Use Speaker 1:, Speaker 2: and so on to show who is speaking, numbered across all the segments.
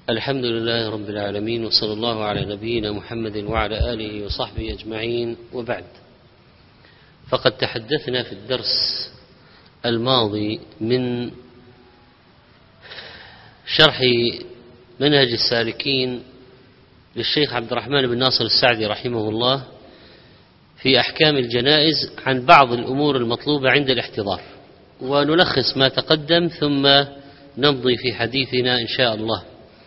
Speaker 1: الحمد لله رب العالمين، وصلى الله على نبينا محمد وعلى آله وصحبه أجمعين، وبعد. فقد تحدثنا في الدرس الماضي من شرح منهج السالكين للشيخ عبد الرحمن بن ناصر السعدي رحمه الله في أحكام الجنائز عن بعض الأمور المطلوبة عند الاحتضار، ونلخص ما تقدم ثم نمضي في حديثنا إن شاء الله.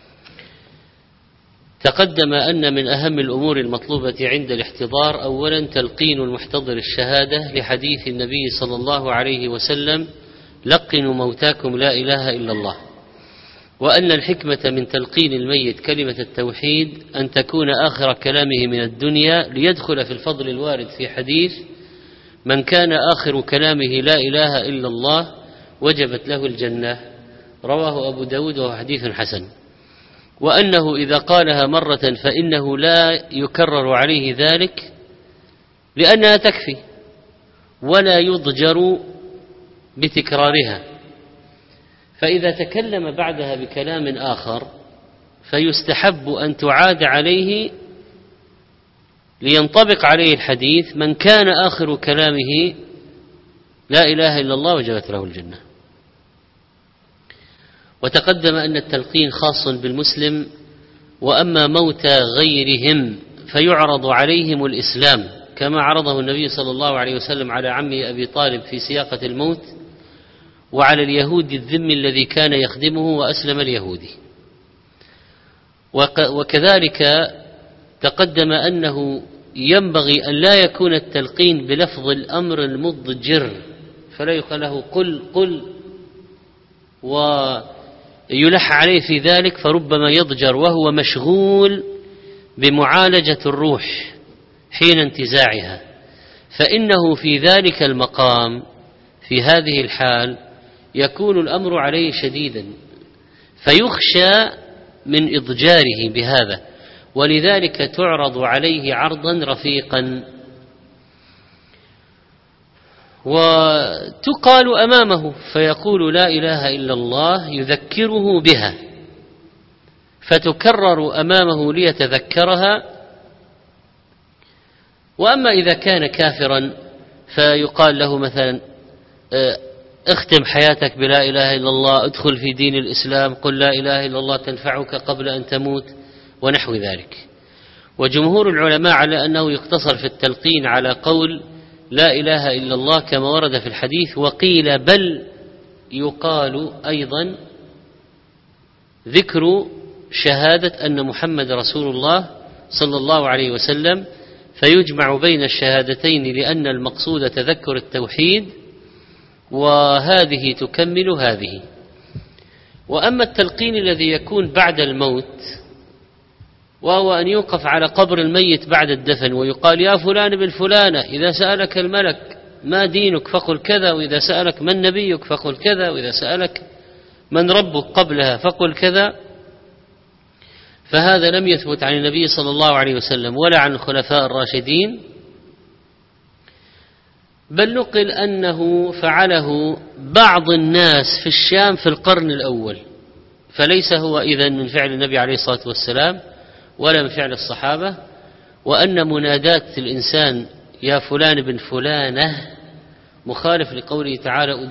Speaker 1: تقدم أن من أهم الأمور المطلوبة عند الاحتضار أولا تلقين المحتضر الشهادة لحديث النبي صلى الله عليه وسلم: لقنوا موتاكم لا إله إلا الله، وأن الحكمة من تلقين الميت كلمة التوحيد أن تكون آخر كلامه من الدنيا ليدخل في الفضل الوارد في حديث: من كان آخر كلامه لا إله إلا الله وجبت له الجنة، رواه أبو داود وهو حديث حسن. وأنه إذا قالها مرة فإنه لا يكرر عليه ذلك لأنها تكفي ولا يضجر بتكرارها، فإذا تكلم بعدها بكلام آخر فيستحب أن تعاد عليه لينطبق عليه الحديث: من كان آخر كلامه لا إله إلا الله وجبت له الجنة. وتقدم أن التلقين خاص بالمسلم، وأما موتى غيرهم فيعرض عليهم الإسلام كما عرضه النبي صلى الله عليه وسلم على عمه أبي طالب في سياقة الموت، وعلى اليهودي الذمي الذي كان يخدمه وأسلم اليهودي. وكذلك تقدم أنه ينبغي أن لا يكون التلقين بلفظ الأمر المضجر، فلا يقال له قل ويلح عليه في ذلك، فربما يضجر وهو مشغول بمعالجة الروح حين انتزاعها، فإنه في ذلك المقام في هذه الحال يكون الأمر عليه شديدا فيخشى من إضجاره بهذا، ولذلك تعرض عليه عرضا رفيقا وتقال أمامه فيقول لا إله إلا الله يذكره بها، فتكرر أمامه ليتذكرها. وأما إذا كان كافرا فيقال له مثلا: اختم حياتك بلا إله إلا الله، ادخل في دين الإسلام، قل لا إله إلا الله تنفعك قبل أن تموت، ونحو ذلك. وجمهور العلماء على أنه يقتصر في التلقين على قول لا إله إلا الله كما ورد في الحديث، وقيل بل يقال أيضا ذكر شهادة أن محمد رسول الله صلى الله عليه وسلم، فيجمع بين الشهادتين لأن المقصود تذكر التوحيد، وهذه تكمل هذه. وأما التلقين الذي يكون بعد الموت، وهو أن يوقف على قبر الميت بعد الدفن ويقال: يا فلان بن فلانة، إذا سألك الملك ما دينك فقل كذا، وإذا سألك من نبيك فقل كذا، وإذا سألك من ربك قبلها فقل كذا، فهذا لم يثبت عن النبي صلى الله عليه وسلم ولا عن الخلفاء الراشدين، بل نقل أنه فعله بعض الناس في الشام في القرن الأول، فليس هو إذن من فعل النبي عليه الصلاة والسلام ولا من فعل الصحابة. وأن منادات الإنسان يا فلان بن فلانة مخالف لقوله تعالى: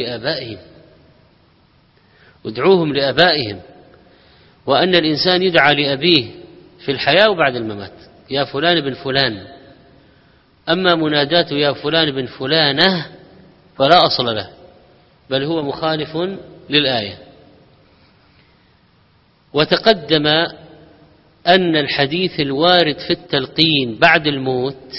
Speaker 1: ادعوهم لآبائهم، وأن الإنسان يدعى لأبيه في الحياة وبعد الممات: يا فلان بن فلان. أما منادات يا فلان بن فلانة فلا أصل له، بل هو مخالف للآية. وتقدم أن الحديث الوارد في التلقين بعد الموت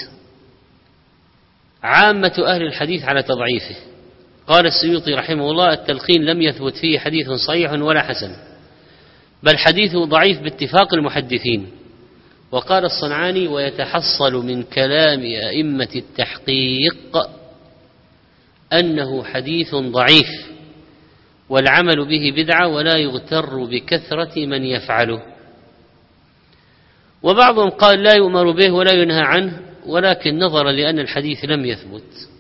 Speaker 1: عامة أهل الحديث على تضعيفه. قال السيوطي رحمه الله: التلقين لم يثبت فيه حديث صحيح ولا حسن، بل حديثه ضعيف باتفاق المحدثين. وقال الصنعاني: ويتحصل من كلام أئمة التحقيق أنه حديث ضعيف والعمل به بدعة، ولا يغتر بكثرة من يفعله. وبعضهم قال: لا يؤمر به ولا ينهى عنه، ولكن نظرا لأن الحديث لم يثبت،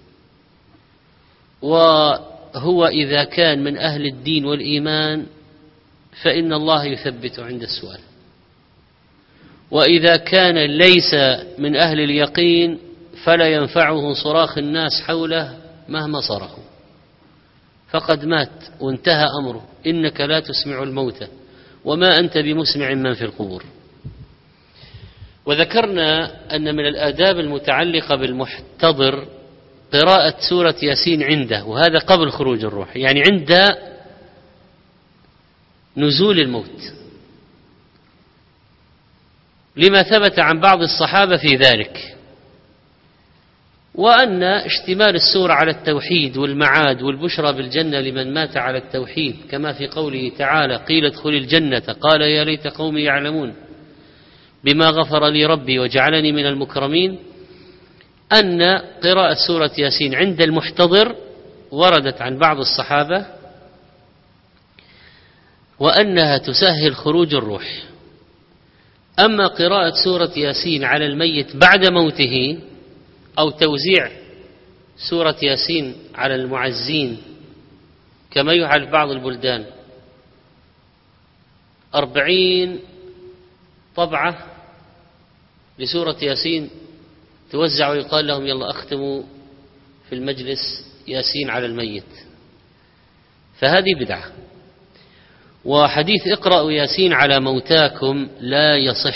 Speaker 1: وهو إذا كان من أهل الدين والإيمان فإن الله يثبت عند السؤال. وإذا كان ليس من أهل اليقين فلا ينفعه صراخ الناس حوله مهما صرخوا، فقد مات وانتهى أمره. إنك لا تسمع الموتى وما أنت بمسمع من في القبور. وذكرنا أن من الآداب المتعلقة بالمحتضر قراءة سورة ياسين عنده، وهذا قبل خروج الروح، يعني عند نزول الموت، لما ثبت عن بعض الصحابة في ذلك، وأن اشتمال السورة على التوحيد والمعاد والبشرى بالجنة لمن مات على التوحيد، كما في قوله تعالى: قيل ادخل الجنة قال يا ليت قومي يعلمون بما غفر لي ربي وجعلني من المكرمين. أن قراءة سورة ياسين عند المحتضر وردت عن بعض الصحابة وأنها تسهل خروج الروح. أما قراءة سورة ياسين على الميت بعد موته أو توزيع سورة ياسين على المعزين كما يفعل في بعض البلدان، 40 طبعة لسورة ياسين توزع ويقال لهم يلا أختموا في المجلس ياسين على الميت، فهذه بدعة. وحديث اقرأوا ياسين على موتاكم لا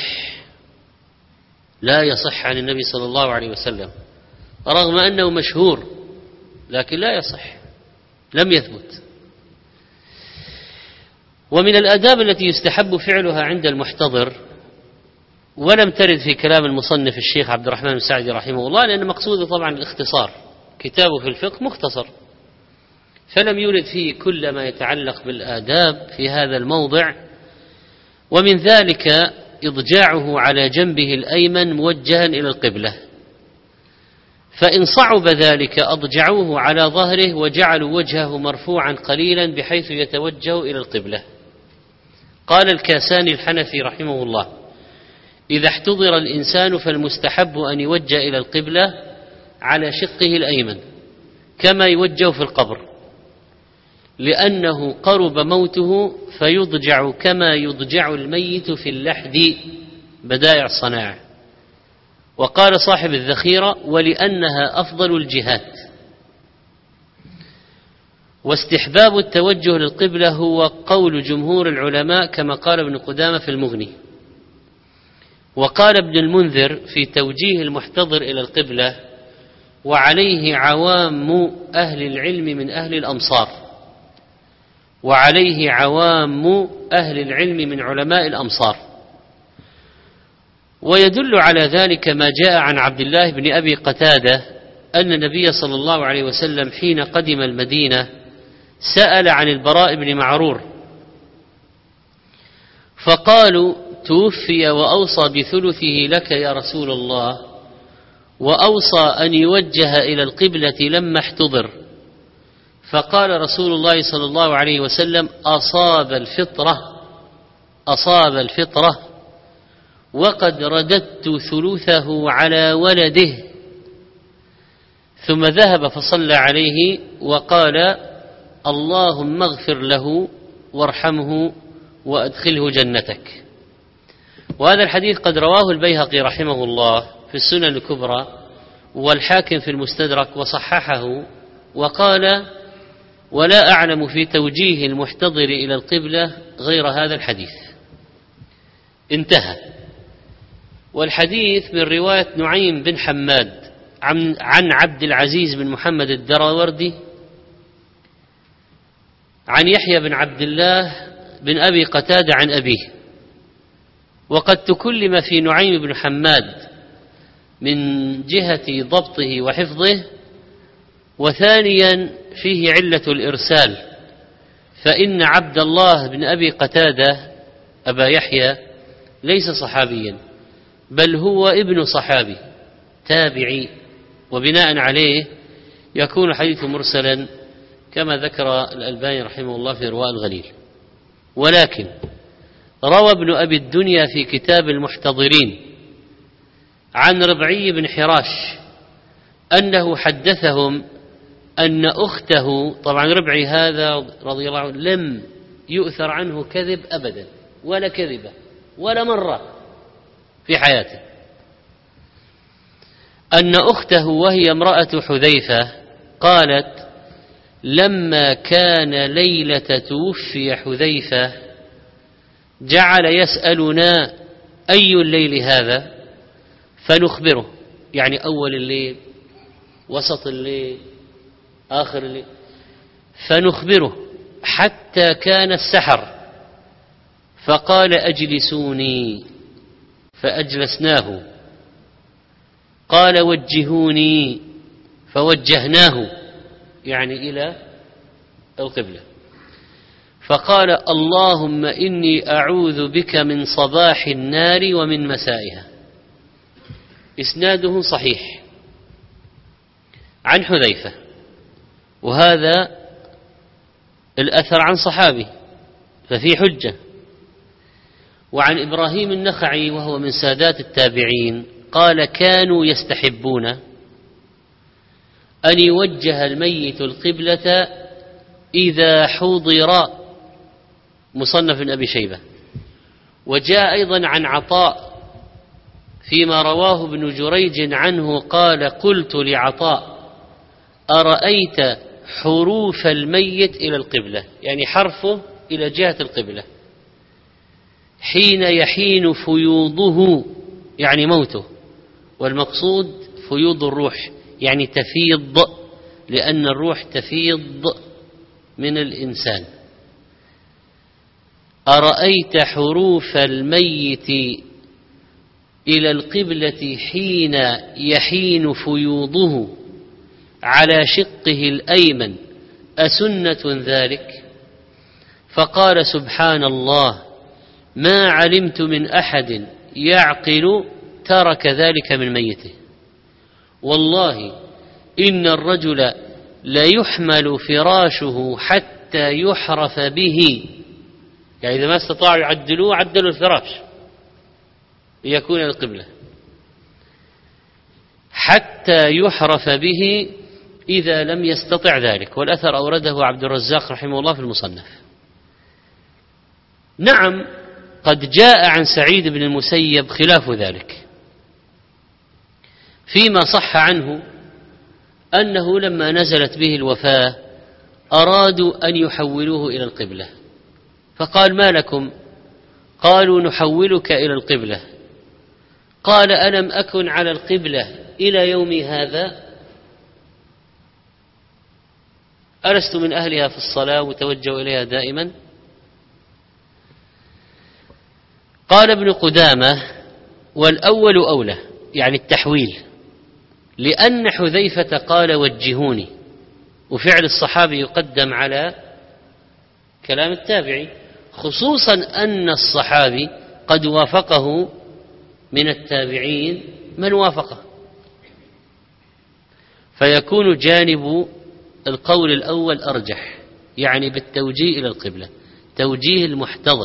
Speaker 1: يصح عن النبي صلى الله عليه وسلم، رغم أنه مشهور لكن لا يصح، لم يثبت. ومن الآداب التي يستحب فعلها عند المحتضر، ولم ترد في كلام المصنف الشيخ عبد الرحمن السعدي رحمه الله، لأن مقصوده طبعا الاختصار، كتابه في الفقه مختصر، فلم يرد فيه كل ما يتعلق بالآداب في هذا الموضع. ومن ذلك إضجاعه على جنبه الأيمن موجها إلى القبلة، فإن صعب ذلك أضجعوه على ظهره وجعلوا وجهه مرفوعا قليلا بحيث يتوجه إلى القبلة. قال الكاساني الحنفي رحمه الله: إذا احتضر الإنسان فالمستحب أن يوجه إلى القبلة على شقه الأيمن كما يوجه في القبر، لأنه قرب موته فيضجع كما يضجع الميت في اللحد بدائع الصناعة. وقال صاحب الذخيرة: ولأنها أفضل الجهات. واستحباب التوجه للقبلة هو قول جمهور العلماء كما قال ابن قدامة في المغني. وقال ابن المنذر في توجيه المحتضر إلى القبلة: وعليه عوام أهل العلم من أهل الأمصار، وعليه عوام أهل العلم من علماء الأمصار. ويدل على ذلك ما جاء عن عبد الله بن أبي قتادة أن النبي صلى الله عليه وسلم حين قدم المدينة سأل عن البراء بن معرور، فقالوا: توفي وأوصى بثلثه لك يا رسول الله، وأوصى أن يوجه إلى القبلة لما احتضر. فقال رسول الله صلى الله عليه وسلم: أصاب الفطرة وقد رددت ثلثه على ولده. ثم ذهب فصلى عليه وقال: اللهم اغفر له وارحمه وأدخله جنتك. وهذا الحديث قد رواه البيهقي رحمه الله في السنن الكبرى والحاكم في المستدرك وصححه، وقال: ولا أعلم في توجيه المحتضر إلى القبلة غير هذا الحديث. انتهى. والحديث من رواية نعيم بن حماد عن عبد العزيز بن محمد الدراوردي عن يحيى بن عبد الله بن أبي قتادة عن أبيه. وقد تكلم في نعيم بن حماد من جهة ضبطه وحفظه، وثانيا فيه علة الإرسال، فإن عبد الله بن أبي قتادة أبا يحيى ليس صحابيا، بل هو ابن صحابي تابعي، وبناء عليه يكون حديث مرسلا كما ذكر الألباني رحمه الله في إرواء الغليل. ولكن روى ابن أبي الدنيا في كتاب المحتضرين عن ربعي بن حراش أنه حدثهم أن أخته، طبعا ربعي هذا رضي الله عنه لم يؤثر عنه كذب أبدا، ولا كذبة ولا مرة في حياته، أن أخته وهي امرأة حذيفة قالت: لما كان ليلة توفي حذيفة جعل يسألنا أي الليل هذا فنخبره، يعني أول الليل، وسط الليل، آخر الليل، فنخبره حتى كان السحر، فقال: أجلسوني، فأجلسناه، قال: وجهوني، فوجهناه، يعني إلى القبلة، فقال: اللهم إني أعوذ بك من صباح النار ومن مسائها. إسناده صحيح عن حذيفة، وهذا الأثر عن صحابي ففي حجة. وعن إبراهيم النخعي وهو من سادات التابعين قال: كانوا يستحبون أن يوجه الميت القبلة إذا حضر، مصنف أبي شيبة. وجاء أيضا عن عطاء فيما رواه ابن جريج عنه قال: قلت لعطاء: أرأيت حروف الميت إلى القبلة، يعني حرفه إلى جهة القبلة، حين يحين فيوضه، يعني موته، والمقصود فيوض الروح، يعني تفيض، لأن الروح تفيض من الإنسان. أرأيت حروف الميت إلى القبلة حين يحين فيوضه على شقه الأيمن أسنة ذلك؟ فقال: سبحان الله، ما علمت من أحد يعقل ترك ذلك من ميته، والله إن الرجل ليحمل فراشه حتى يحرف به، يعني إذا ما استطاعوا يعدلوه عدلوا الفراش ليكون القبلة، حتى يحرف به إذا لم يستطع ذلك. والأثر أورده عبد الرزاق رحمه الله في المصنف. نعم، قد جاء عن سعيد بن المسيب خلاف ذلك، فيما صح عنه أنه لما نزلت به الوفاة أرادوا أن يحولوه إلى القبلة، فقال: ما لكم؟ قالوا: نحولك إلى القبلة. قال: ألم أكن على القبلة إلى يومي هذا؟ ألست من أهلها في الصلاة وتوجه إليها دائما؟ قال ابن قدامة: والأول أولى، يعني التحويل، لأن حذيفة قال: وجهوني، وفعل الصحابي يقدم على كلام التابعي، خصوصا أن الصحابي قد وافقه من التابعين من وافقه، فيكون جانب القول الأول أرجح، يعني بالتوجيه إلى القبلة، توجيه المحتضر.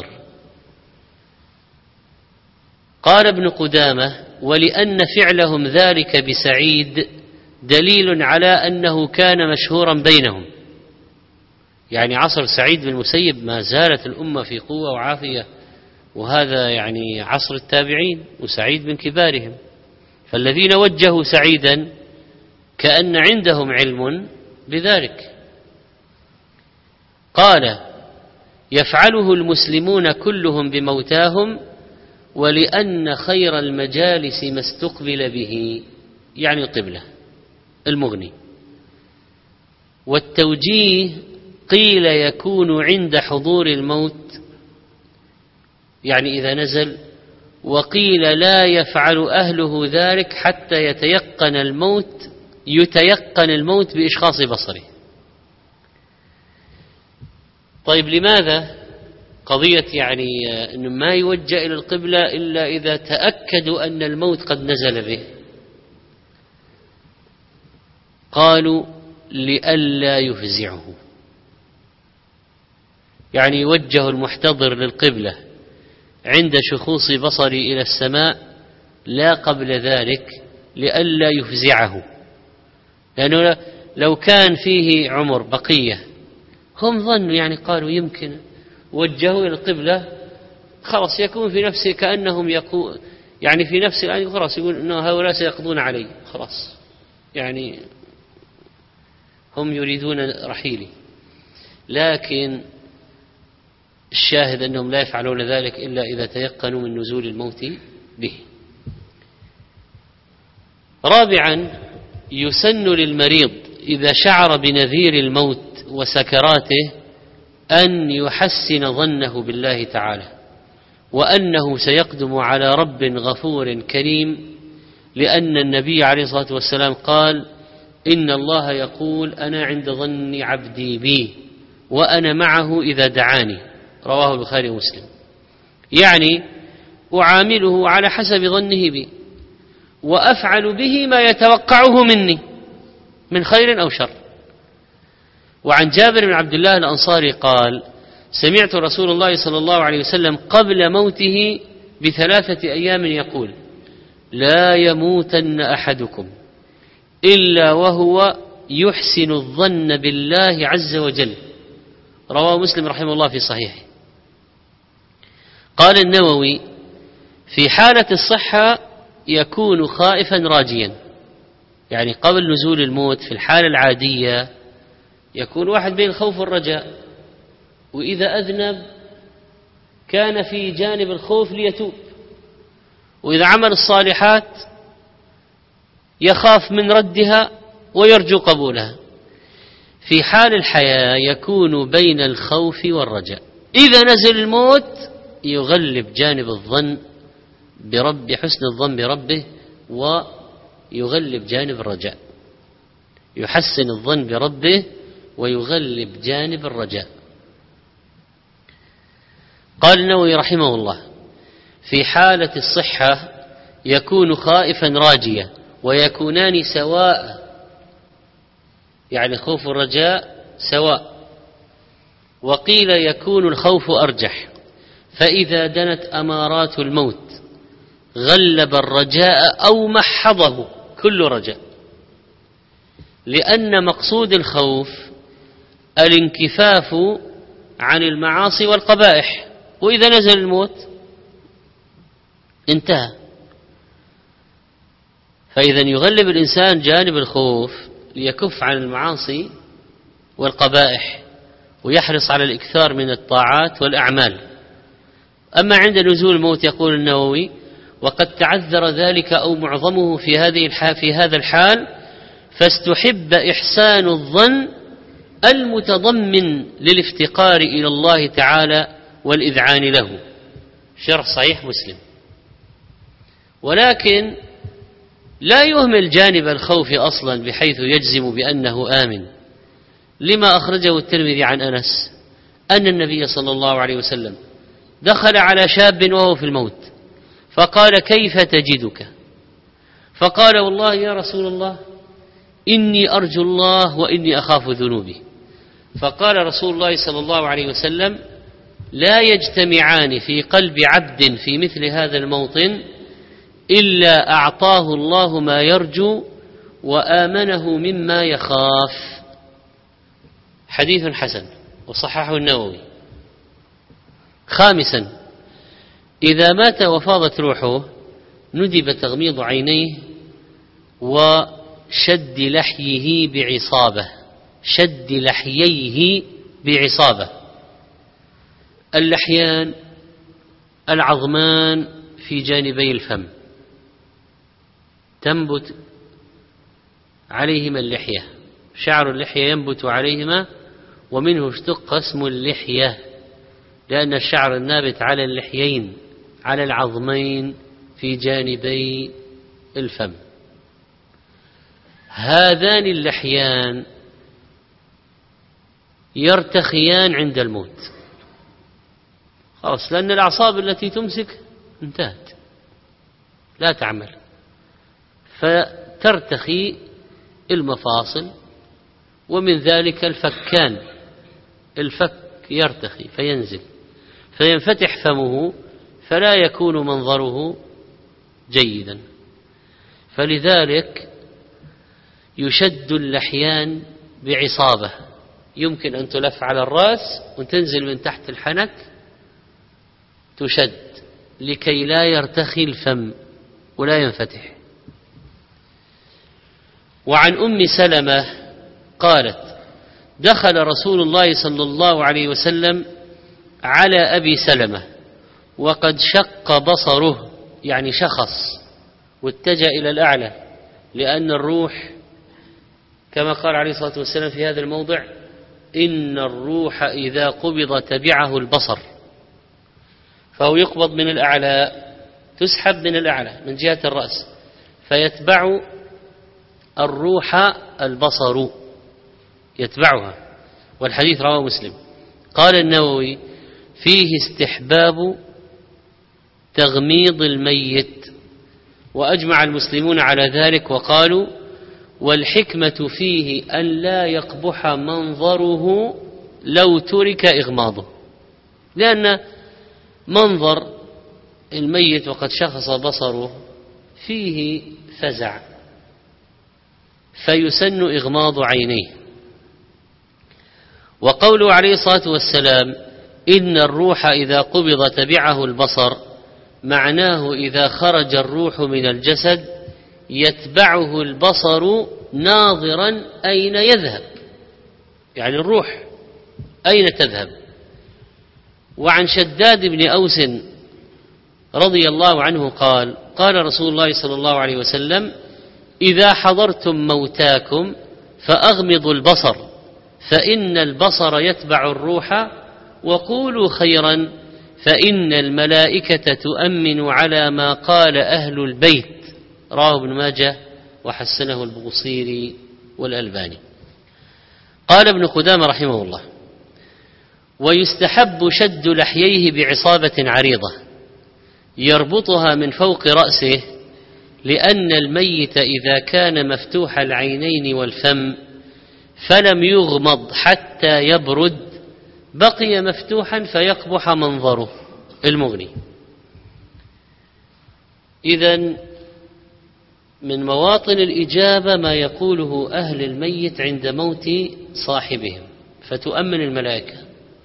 Speaker 1: قال ابن قدامة: ولأن فعلهم ذلك بسعيد دليل على أنه كان مشهورا بينهم، يعني عصر سعيد بن المسيب ما زالت الأمة في قوة وعافية، وهذا يعني عصر التابعين، وسعيد من كبارهم، فالذين وجهوا سعيدا كأن عندهم علم بذلك. قال: يفعله المسلمون كلهم بموتاهم، ولأن خير المجالس ما استقبل به، يعني القبلة، المغني. والتوجيه قيل يكون عند حضور الموت، يعني إذا نزل، وقيل لا يفعل أهله ذلك حتى يتيقن الموت بإشخاص بصره. طيب، لماذا قضية يعني أنه ما يوجه إلى القبلة إلا إذا تأكدوا أن الموت قد نزل به؟ قالوا: لئلا يفزعه، يعني يوجه المحتضر للقبلة عند شخوص بصري إلى السماء، لا قبل ذلك، لئلا يفزعه، لأنه لو كان فيه عمر بقية، هم ظنوا، يعني قالوا يمكن وجهوا إلى القبلة خلاص يكون في نفسه كأنهم يقول يعني في نفس الآن خلاص يقول إن هؤلاء سيقضون علي خلاص يعني هم يريدون رحيلي. لكن الشاهد أنهم لا يفعلون ذلك إلا إذا تيقنوا من نزول الموت به. رابعا يسن للمريض إذا شعر بنذير الموت وسكراته أن يحسن ظنه بالله تعالى وأنه سيقدم على رب غفور كريم، لأن النبي عليه الصلاة والسلام قال إن الله يقول أنا عند ظن عبدي بي وأنا معه إذا دعاني، رواه البخاري ومسلم. يعني أعامله على حسب ظنه بي وأفعل به ما يتوقعه مني من خير أو شر. وعن جابر بن عبد الله الأنصاري قال سمعت رسول الله صلى الله عليه وسلم قبل موته ب3 أيام يقول لا يموتن أحدكم إلا وهو يحسن الظن بالله عز وجل، رواه مسلم رحمه الله في صحيحه. قال النووي في حالة الصحة يكون خائفا راجيا، يعني قبل نزول الموت في الحالة العادية يكون واحد بين الخوف والرجاء، وإذا أذنب كان في جانب الخوف ليتوب، وإذا عمل الصالحات يخاف من ردها ويرجو قبولها. في حال الحياة يكون بين الخوف والرجاء، إذا نزل الموت يغلب جانب الظن برب حسن الظن بربه ويغلب جانب الرجاء، يحسن الظن بربه ويغلب جانب الرجاء. قال النووي رحمه الله في حالة الصحة يكون خائفا راجيا ويكونان سواء، يعني الخوف والرجاء سواء. وقيل يكون الخوف أرجح، فإذا دنت أمارات الموت غلب الرجاء أو محضه كل رجاء، لأن مقصود الخوف الانكفاف عن المعاصي والقبائح، وإذا نزل الموت انتهى. فإذا يغلب الإنسان جانب الخوف ليكف عن المعاصي والقبائح ويحرص على الإكثار من الطاعات والأعمال. أما عند نزول الموت يقول النووي وقد تعذر ذلك أو معظمه في هذا الحال، فاستحب إحسان الظن المتضمن للافتقار إلى الله تعالى والإذعان له، شرح صحيح مسلم. ولكن لا يهمل جانب الخوف أصلا بحيث يجزم بأنه آمن، لما أخرجه الترمذي عن أنس أن النبي صلى الله عليه وسلم دخل على شاب وهو في الموت فقال كيف تجدك؟ فقال والله يا رسول الله إني أرجو الله وإني أخاف ذنوبي. فقال رسول الله صلى الله عليه وسلم لا يجتمعان في قلب عبد في مثل هذا الموطن إلا أعطاه الله ما يرجو وآمنه مما يخاف. حديث حسن وصححه النووي. خامسا إذا مات وفاضت روحه ندب تغميض عينيه وشد لحيه بعصابة، شد لحييه بعصابة. اللحيان العظمان في جانبي الفم تنبت عليهما اللحية، شعر اللحية ينبت عليهما ومنه اشتق اسم اللحية، لأن الشعر النابت على اللحيين على العظمين في جانبي الفم. هذان اللحيان يرتخيان عند الموت خلاص، لأن الأعصاب التي تمسك انتهت لا تعمل، فترتخي المفاصل ومن ذلك الفكان، الفك يرتخي فينزل فينفتح فمه فلا يكون منظره جيدا، فلذلك يشد اللحيان بعصابة يمكن أن تلف على الرأس وتنزل من تحت الحنك تشد لكي لا يرتخي الفم ولا ينفتح. وعن أم سلمة قالت: دخل رسول الله صلى الله عليه وسلم على أبي سلمة وقد شق بصره، يعني شخص واتجه إلى الأعلى، لأن الروح كما قال عليه الصلاة والسلام في هذا الموضع: إن الروح إذا قبض تبعه البصر. فهو يقبض من الأعلى، تسحب من الأعلى من جهة الرأس، فيتبع الروح البصر، يتبعها. والحديث رواه مسلم. قال النووي: فيه استحباب تغميض الميت، وأجمع المسلمون على ذلك، وقالوا: والحكمة فيه أن لا يقبح منظره لو ترك إغماضه، لأن منظر الميت وقد شخص بصره فيه فزع، فيسن إغماض عينيه. وقوله عليه الصلاة والسلام: إن الروح إذا قبض تبعه البصر، معناه إذا خرج الروح من الجسد يتبعه البصر ناظرا أين يذهب، يعني الروح أين تذهب. وعن شداد بن أوس رضي الله عنه قال: قال رسول الله صلى الله عليه وسلم: إذا حضرتم موتاكم فأغمضوا البصر، فإن البصر يتبع الروح، وقولوا خيرا، فإن الملائكة تؤمن على ما قال أهل البيت. رواه ابن ماجه وحسنه البوصيري والألباني. قال ابن قدامة رحمه الله: ويستحب شد لحييه بعصابة عريضة يربطها من فوق رأسه، لأن الميت إذا كان مفتوح العينين والفم فلم يغمض حتى يبرد بقي مفتوحا فيقبح منظره. المغني. إذن من مواطن الإجابة ما يقوله أهل الميت عند موت صاحبهم، فتؤمن الملائكة.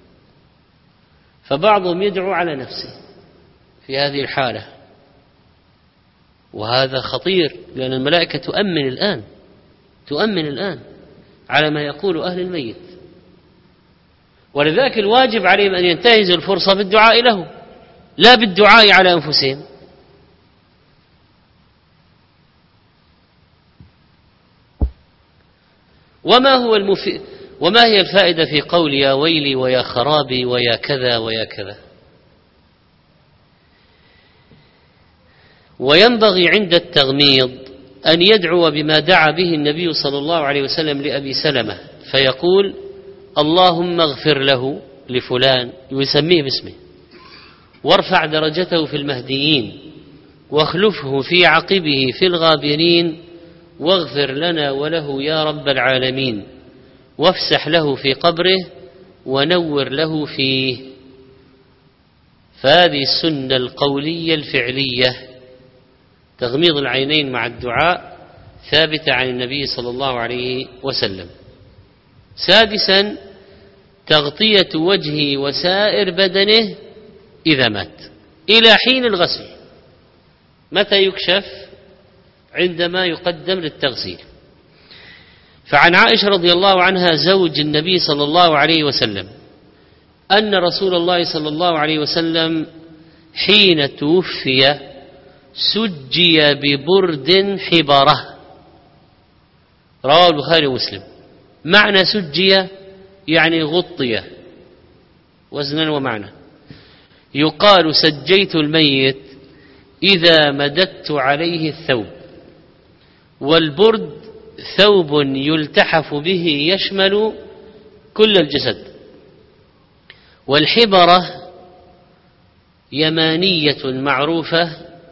Speaker 1: فبعضهم يدعو على نفسه في هذه الحالة، وهذا خطير، لأن الملائكة تؤمن الآن على ما يقول أهل الميت. ولذلك الواجب عليهم أن ينتهزوا الفرصة بالدعاء له، لا بالدعاء على أنفسهم. وما هي الفائدة في قول يا ويلي ويا خرابي ويا كذا ويا كذا؟ وينبغي عند التغميض أن يدعو بما دعا به النبي صلى الله عليه وسلم لأبي سلمة، فيقول: اللهم اغفر له، لفلان، ويسميه باسمه، وارفع درجته في المهديين، واخلفه في عقبه في الغابرين، واغفر لنا وله يا رب العالمين، وافسح له في قبره، ونور له فيه. فهذه السنة القولية الفعلية، تغميض العينين مع الدعاء، ثابتة عن النبي صلى الله عليه وسلم. سادسا: تغطية وجهه وسائر بدنه إذا مات إلى حين الغسل. متى يكشف؟ عندما يقدم للتغسيل. فعن عائشة رضي الله عنها زوج النبي صلى الله عليه وسلم أن رسول الله صلى الله عليه وسلم حين توفي سجي ببرد حبرة. رواه البخاري ومسلم. معنى سجي يعني غطي، وزنا ومعنى. يقال سجيت الميت إذا مددت عليه الثوب. والبرد ثوب يلتحف به يشمل كل الجسد. والحبرة يمانية معروفة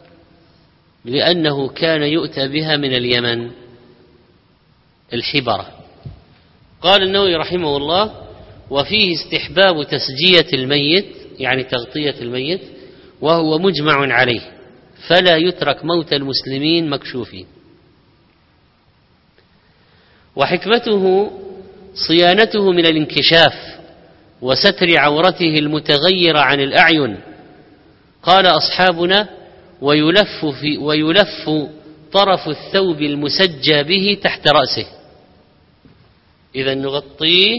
Speaker 1: لأنه كان يؤتى بها من اليمن، الحبرة. قال النووي رحمه الله: وفيه استحباب تسجية الميت، يعني تغطية الميت، وهو مجمع عليه، فلا يترك موت المسلمين مكشوفين. وحكمته صيانته من الانكشاف وستر عورته المتغيرة عن الأعين. قال أصحابنا: ويلف طرف الثوب المسجى به تحت رأسه. إذا نغطيه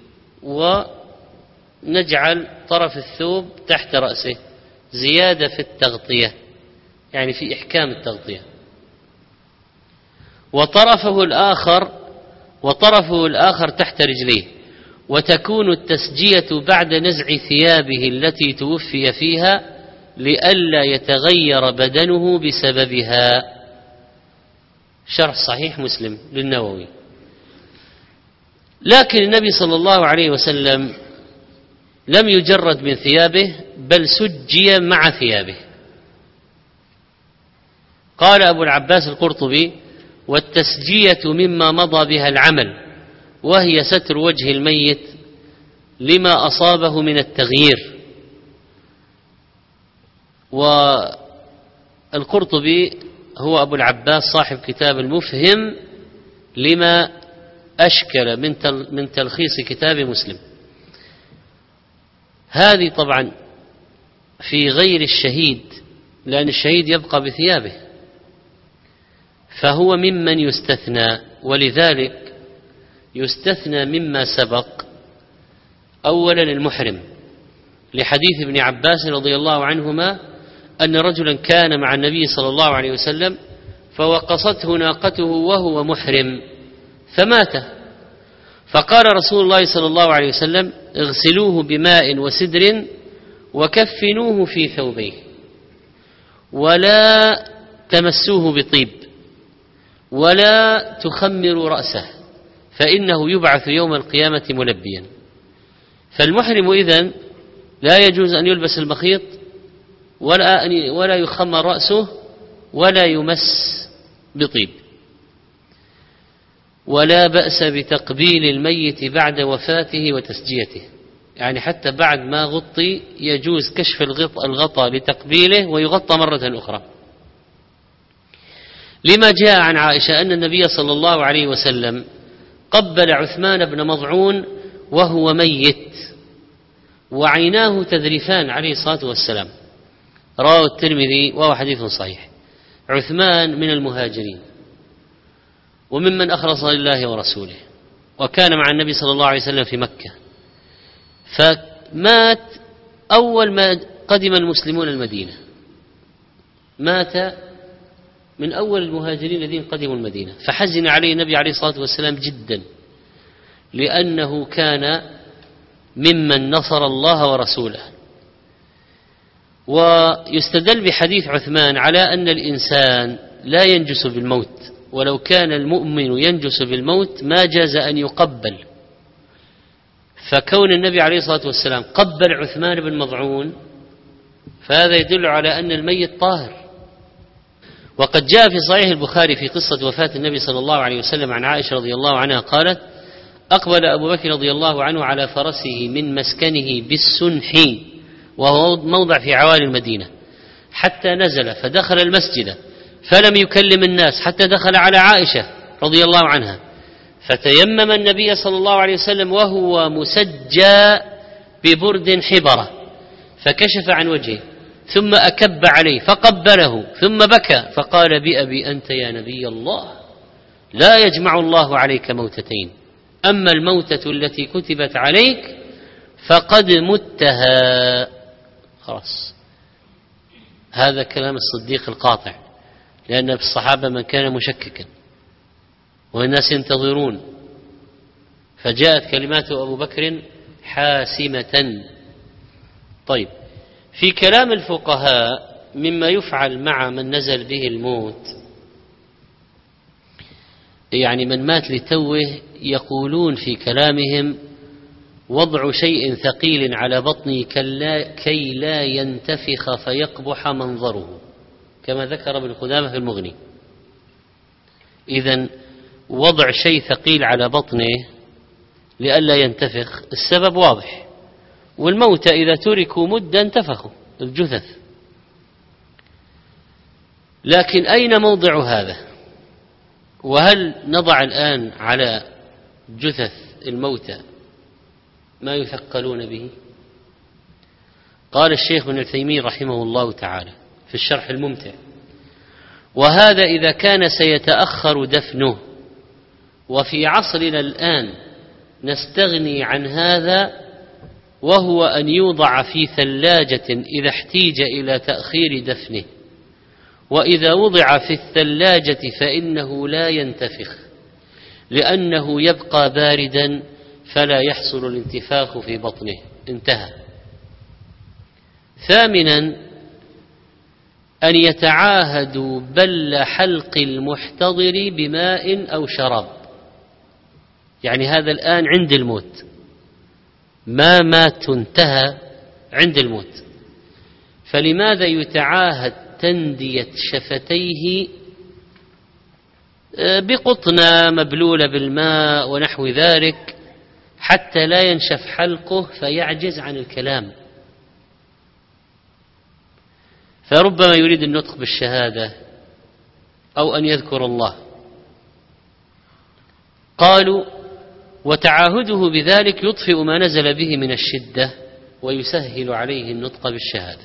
Speaker 1: ونجعل طرف الثوب تحت رأسه زيادة في التغطية، يعني في إحكام التغطية. وطرفه الآخر تحت رجليه. وتكون التسجية بعد نزع ثيابه التي توفي فيها لئلا يتغير بدنه بسببها. شرح صحيح مسلم للنووي. لكن النبي صلى الله عليه وسلم لم يجرد من ثيابه، بل سجي مع ثيابه. قال أبو العباس القرطبي: والتسجية مما مضى بها العمل، وهي ستر وجه الميت لما أصابه من التغيير. والقرطبي هو أبو العباس صاحب كتاب المفهم لما أشكل من تلخيص كتاب مسلم. هذه طبعا في غير الشهيد، لأن الشهيد يبقى بثيابه، فهو ممن يستثنى. ولذلك يستثنى مما سبق أولا المحرم، لحديث ابن عباس رضي الله عنهما أن رجلا كان مع النبي صلى الله عليه وسلم فوقصته ناقته وهو محرم فمات، فقال رسول الله صلى الله عليه وسلم: اغسلوه بماء وسدر وكفنوه في ثوبيه، ولا تمسوه بطيب، ولا تخمروا رأسه، فإنه يبعث يوم القيامة ملبيا. فالمحرم إذن لا يجوز أن يلبس المخيط ولا يخمر رأسه ولا يمس بطيب. ولا بأس بتقبيل الميت بعد وفاته وتسجيته، يعني حتى بعد ما غطي يجوز كشف الغطاء لتقبيله ويغطى مرة أخرى، لما جاء عن عائشة أن النبي صلى الله عليه وسلم قبل عثمان بن مضعون وهو ميت وعيناه تذرفان عليه الصلاة والسلام. رواه الترمذي وهو حديث صحيح. عثمان من المهاجرين وممن أخلص لله ورسوله، وكان مع النبي صلى الله عليه وسلم في مكة، فمات أول ما قدم المسلمون المدينة، مات من أول المهاجرين الذين قدموا المدينة، فحزن عليه النبي عليه الصلاة والسلام جدا، لأنه كان ممن نصر الله ورسوله. ويستدل بحديث عثمان على أن الإنسان لا ينجس بالموت، ولو كان المؤمن ينجس بالموت ما جاز أن يقبل، فكون النبي عليه الصلاة والسلام قبل عثمان بن مضعون فهذا يدل على أن الميت طاهر. وقد جاء في صحيح البخاري في قصة وفاة النبي صلى الله عليه وسلم عن عائشة رضي الله عنها قالت: أقبل أبو بكر رضي الله عنه على فرسه من مسكنه بالسنح، وهو موضع في عوالي المدينة، حتى نزل فدخل المسجد فلم يكلم الناس حتى دخل على عائشة رضي الله عنها، فتيمم النبي صلى الله عليه وسلم وهو مسجى ببرد حبرة، فكشف عن وجهه ثم أكب عليه فقبله ثم بكى فقال: بأبي أنت يا نبي الله، لا يجمع الله عليك موتتين، أما الموتة التي كتبت عليك فقد متها. خلاص، هذا كلام الصديق القاطع، لأن في الصحابة من كان مشككا والناس ينتظرون، فجاءت كلمات أبو بكر حاسمة. طيب، في كلام الفقهاء مما يفعل مع من نزل به الموت، يعني من مات لتوه، يقولون في كلامهم: وضع شيء ثقيل على بطنه كي لا ينتفخ فيقبح منظره، كما ذكر ابن قدامة في المغني. إذن وضع شيء ثقيل على بطنه لئلا ينتفخ، السبب واضح، والموتى إذا تركوا مدة انتفخوا الجثث. لكن أين موضع هذا؟ وهل نضع الآن على جثث الموتى ما يثقلون به؟ قال الشيخ ابن عثيمين رحمه الله تعالى في الشرح الممتع: وهذا إذا كان سيتأخر دفنه، وفي عصرنا الآن نستغني عن هذا، وهو أن يوضع في ثلاجة إذا احتيج إلى تأخير دفنه، وإذا وضع في الثلاجة فإنه لا ينتفخ لأنه يبقى باردا فلا يحصل الانتفاخ في بطنه. انتهى. ثامنا أن يتعاهدوا بل حلق المحتضر بماء أو شراب. يعني هذا الآن عند الموت، ما مات انتهى عند الموت، فلماذا يتعاهد تندية شفتيه بقطنة مبلولة بالماء ونحو ذلك حتى لا ينشف حلقه فيعجز عن الكلام، فربما يريد النطق بالشهادة أو أن يذكر الله. قالوا: وتعاهده بذلك يطفئ ما نزل به من الشدة ويسهل عليه النطق بالشهادة.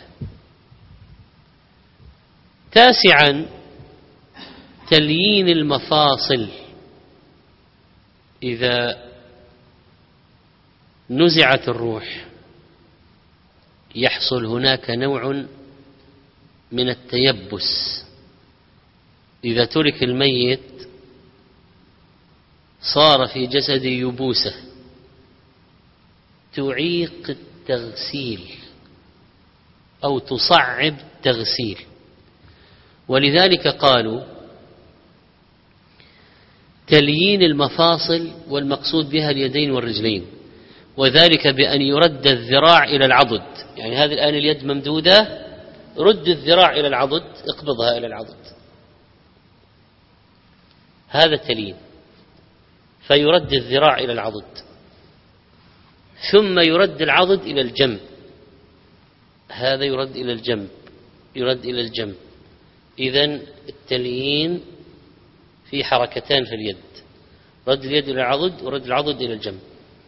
Speaker 1: تاسعا تليين المفاصل. إذا نزعت الروح يحصل هناك نوع من التيبس. إذا ترك الميت صار في جسده يبوسة تعيق التغسيل أو تصعب التغسيل، ولذلك قالوا تليين المفاصل، والمقصود بها اليدين والرجلين، وذلك بأن يرد الذراع إلى العضد. يعني هذه الآن اليد ممدودة، رد الذراع إلى العضد، اقبضها إلى العضد، هذا تليين. فيرد الذراع إلى العضد، ثم يرد العضد إلى الجنب، هذا يرد إلى الجنب، يرد إلى الجنب. إذن التليين في حركتان في اليد: رد اليد إلى العضد ورد العضد إلى الجنب.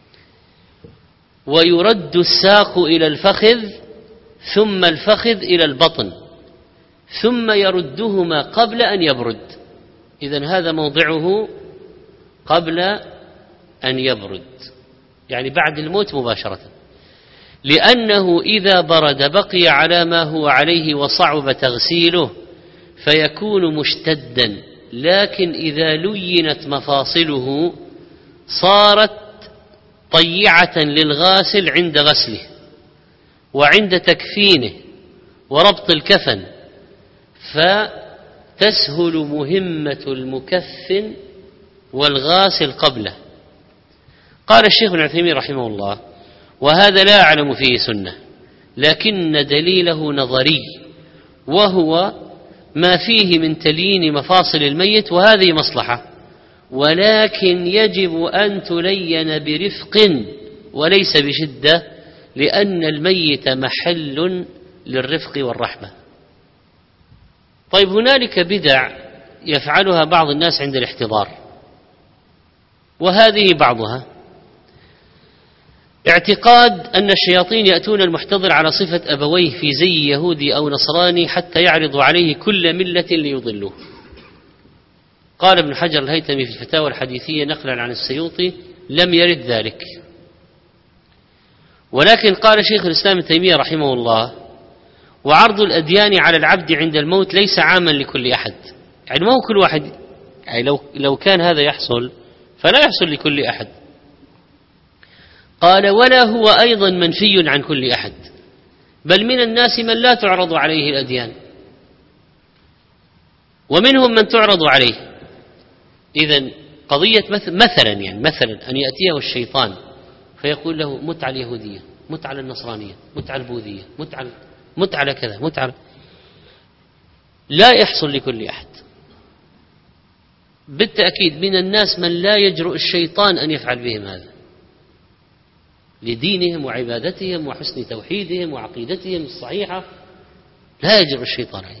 Speaker 1: ويرد الساق إلى الفخذ، ثم الفخذ إلى البطن، ثم يردهما قبل أن يبرد. إذن هذا موضعه قبل أن يبرد، يعني بعد الموت مباشرة، لأنه إذا برد بقي على ما هو عليه وصعب تغسيله فيكون مشتدا، لكن إذا لينت مفاصله صارت طيعة للغاسل عند غسله وعند تكفينه وربط الكفن، فتسهل مهمة المكفن والغاسل قبله. قال الشيخ ابن عثيمين رحمه الله: وهذا لا أعلم فيه سنة، لكن دليله نظري، وهو ما فيه من تليين مفاصل الميت، وهذه مصلحة، ولكن يجب أن تلين برفق وليس بشدة، لأن الميت محل للرفق والرحمة. طيب، هنالك بدع يفعلها بعض الناس عند الاحتضار، وهذه بعضها: اعتقاد أن الشياطين يأتون المحتضر على صفة أبويه في زي يهودي أو نصراني حتى يعرضوا عليه كل ملة ليضلوه. قال ابن حجر الهيثمي في الفتاوى الحديثية نقلا عن السيوطي: لم يرد ذلك. ولكن قال شيخ الإسلام ابن تيمية رحمه الله: وعرض الأديان على العبد عند الموت ليس عاما لكل أحد. يعني ما هو كل واحد، يعني لو كان هذا يحصل فلا يحصل لكل أحد. قال: ولا هو أيضا منفي عن كل أحد، بل من الناس من لا تعرض عليه الأديان، ومنهم من تعرض عليه. إذن قضية مثلا أن يأتيه الشيطان فيقول له: مت على اليهودية، مت على النصرانية، مت على البوذية، مت على كذا، مت على، لا يحصل لكل أحد. بالتأكيد من الناس من لا يجرؤ الشيطان أن يفعل بهم هذا، لدينهم وعبادتهم وحسن توحيدهم وعقيدتهم الصحيحة، لا يجرؤ الشيطان عليه.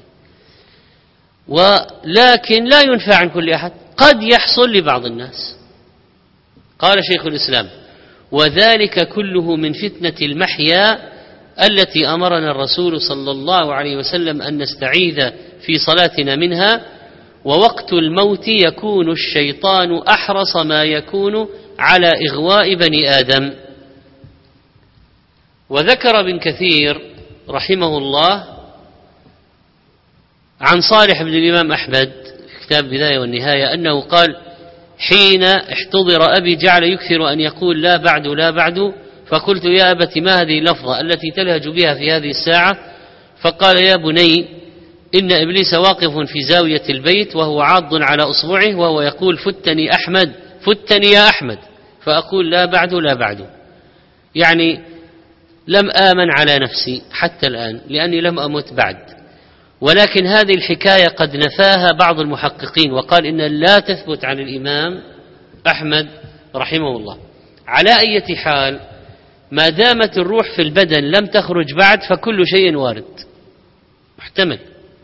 Speaker 1: ولكن لا ينفع عن كل أحد، قد يحصل لبعض الناس، قال شيخ الإسلام: وذلك كله من فتنة المحيا التي أمرنا الرسول صلى الله عليه وسلم أن نستعيذ في صلاتنا منها، ووقت الموت يكون الشيطان أحرص ما يكون على إغواء بني آدم. وذكر ابن كثير رحمه الله عن صالح بن الإمام أحمد في كتاب البداية والنهاية أنه قال: حين احتضر أبي جعل يكثر أن يقول لا بعد لا بعد، فقلت: يا أبت ما هذه اللفظة التي تلهج بها في هذه الساعة؟ فقال: يا بني، إن إبليس واقف في زاوية البيت وهو عاض على أصبعه وهو يقول: فتني أحمد، فتني يا أحمد، فأقول: لا بعد لا بعد. يعني لم آمن على نفسي حتى الآن لأني لم أمت بعد. ولكن هذه الحكاية قد نفاها بعض المحققين وقال إن لا تثبت عن الإمام أحمد رحمه الله. على أي حال، ما دامت الروح في البدن لم تخرج بعد فكل شيء وارد محتمل.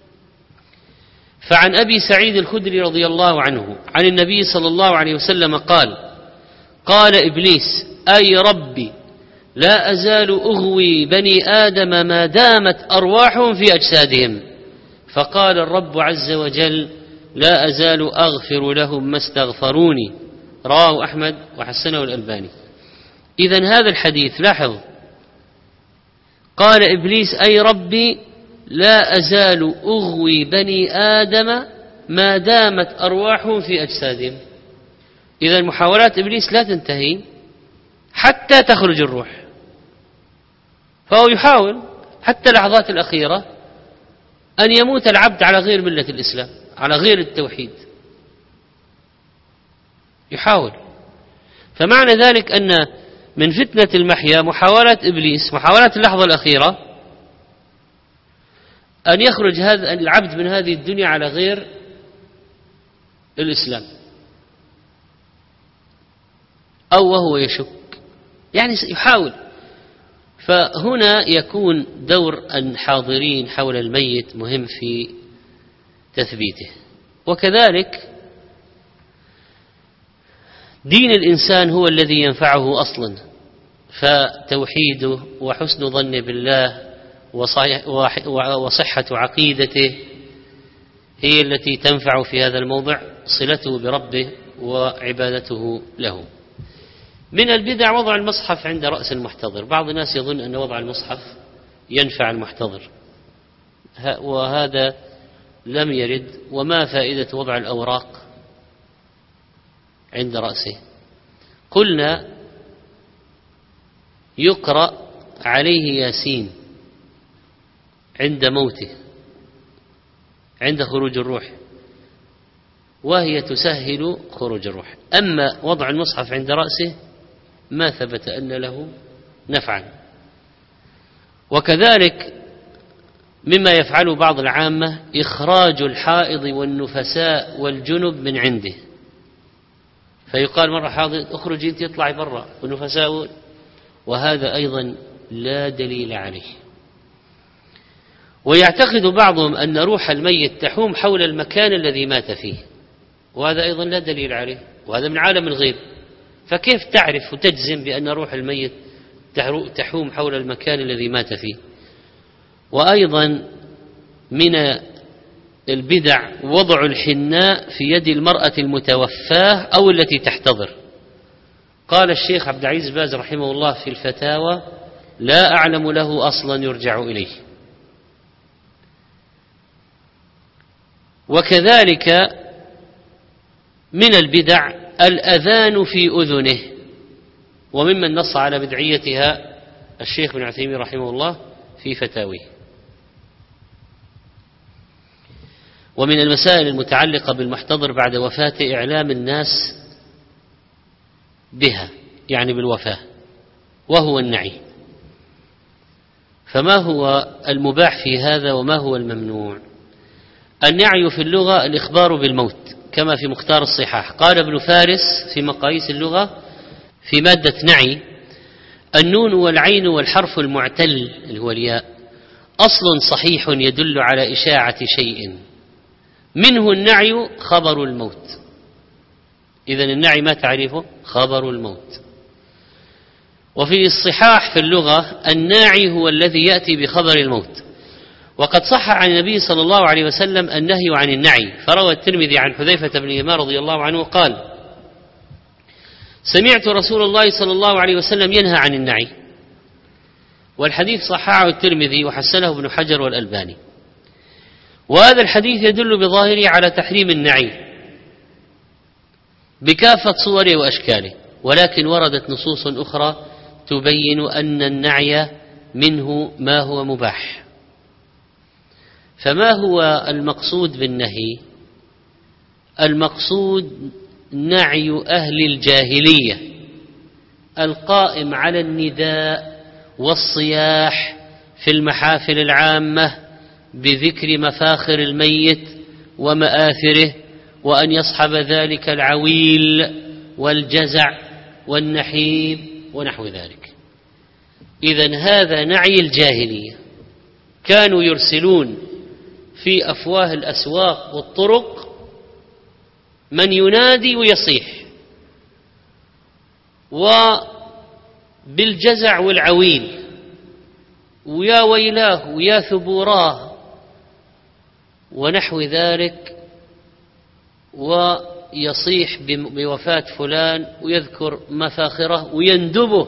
Speaker 1: فعن أبي سعيد الخدري رضي الله عنه عن النبي صلى الله عليه وسلم قال: قال إبليس: أي ربي، لا أزال أغوي بني آدم ما دامت أرواحهم في أجسادهم. فقال الرب عز وجل: لا أزال أغفر لهم ما استغفروني. رواه أحمد وحسنه الألباني. إذن هذا الحديث لاحظ، قال إبليس: أي ربي، لا أزال أغوي بني آدم ما دامت أرواحهم في أجسادهم. إذن محاولات إبليس لا تنتهي حتى تخرج الروح، فهو يحاول حتى اللحظات الأخيرة أن يموت العبد على غير ملة الإسلام، على غير التوحيد، يحاول. فمعنى ذلك أن من فتنة المحيا محاولات إبليس، محاولات اللحظة الأخيرة أن يخرج هذا العبد من هذه الدنيا على غير الإسلام، أو وهو يشك، يعني يحاول. فهنا يكون دور الحاضرين حول الميت مهم في تثبيته. وكذلك دين الإنسان هو الذي ينفعه أصلا، فتوحيده وحسن ظن بالله وصحة عقيدته هي التي تنفع في هذا الموضع، صلته بربه وعبادته له. من البدع وضع المصحف عند رأس المحتضر. بعض الناس يظن أن وضع المصحف ينفع المحتضر، وهذا لم يرد. وما فائدة وضع الأوراق عند رأسه؟ قلنا يقرأ عليه ياسين عند موته، عند خروج الروح، وهي تسهل خروج الروح. أما وضع المصحف عند رأسه ما ثبت أن له نفعا. وكذلك مما يفعله بعض العامة إخراج الحائض والنفساء والجنب من عنده، فيقال مرة حائض اخرجي انت اطلعي برا، والنفساء، وهذا أيضا لا دليل عليه. ويعتقد بعضهم أن روح الميت تحوم حول المكان الذي مات فيه، وهذا أيضا لا دليل عليه، وهذا من عالم الغيب. فكيف تعرف وتجزم بأن روح الميت تحوم حول المكان الذي مات فيه؟ وأيضا من البدع وضع الحناء في يد المرأة المتوفاة أو التي تحتضر. قال الشيخ عبد العزيز باز رحمه الله في الفتاوى: لا أعلم له أصلا يرجع إليه. وكذلك من البدع الأذان في أذنه، وممن نص على بدعيتها الشيخ بن عثيمين رحمه الله في فتاويه. ومن المسائل المتعلقة بالمحتضر بعد وفاته إعلام الناس بها، يعني بالوفاة، وهو النعي. فما هو المباح في هذا وما هو الممنوع؟ النعي في اللغة الإخبار بالموت كما في مختار الصحاح. قال ابن فارس في مقاييس اللغة في مادة نعي: النون والعين والحرف المعتل اللي هو الياء أصل صحيح يدل على إشاعة شيء، منه النعي خبر الموت. إذن النعي ما تعريفه؟ خبر الموت. وفي الصحاح في اللغة الناعي هو الذي يأتي بخبر الموت. وقد صح عن النبي صلى الله عليه وسلم النهي عن النعي، فروى الترمذي عن حذيفة بن اليمان رضي الله عنه قال: سمعت رسول الله صلى الله عليه وسلم ينهى عن النعي. والحديث صححه الترمذي وحسنه ابن حجر والألباني. وهذا الحديث يدل بظاهره على تحريم النعي بكافة صوره وأشكاله، ولكن وردت نصوص أخرى تبين أن النعي منه ما هو مباح. فما هو المقصود بالنهي؟ المقصود نعي أهل الجاهلية القائم على النداء والصياح في المحافل العامة بذكر مفاخر الميت ومآثره، وأن يصحب ذلك العويل والجزع والنحيب ونحو ذلك. إذن هذا نعي الجاهلية، كانوا يرسلون في أفواه الأسواق والطرق من ينادي ويصيح وبالجزع والعويل ويا ويلاه ويا ثبوراه ونحو ذلك، ويصيح بوفاة فلان ويذكر مفاخره ويندبه.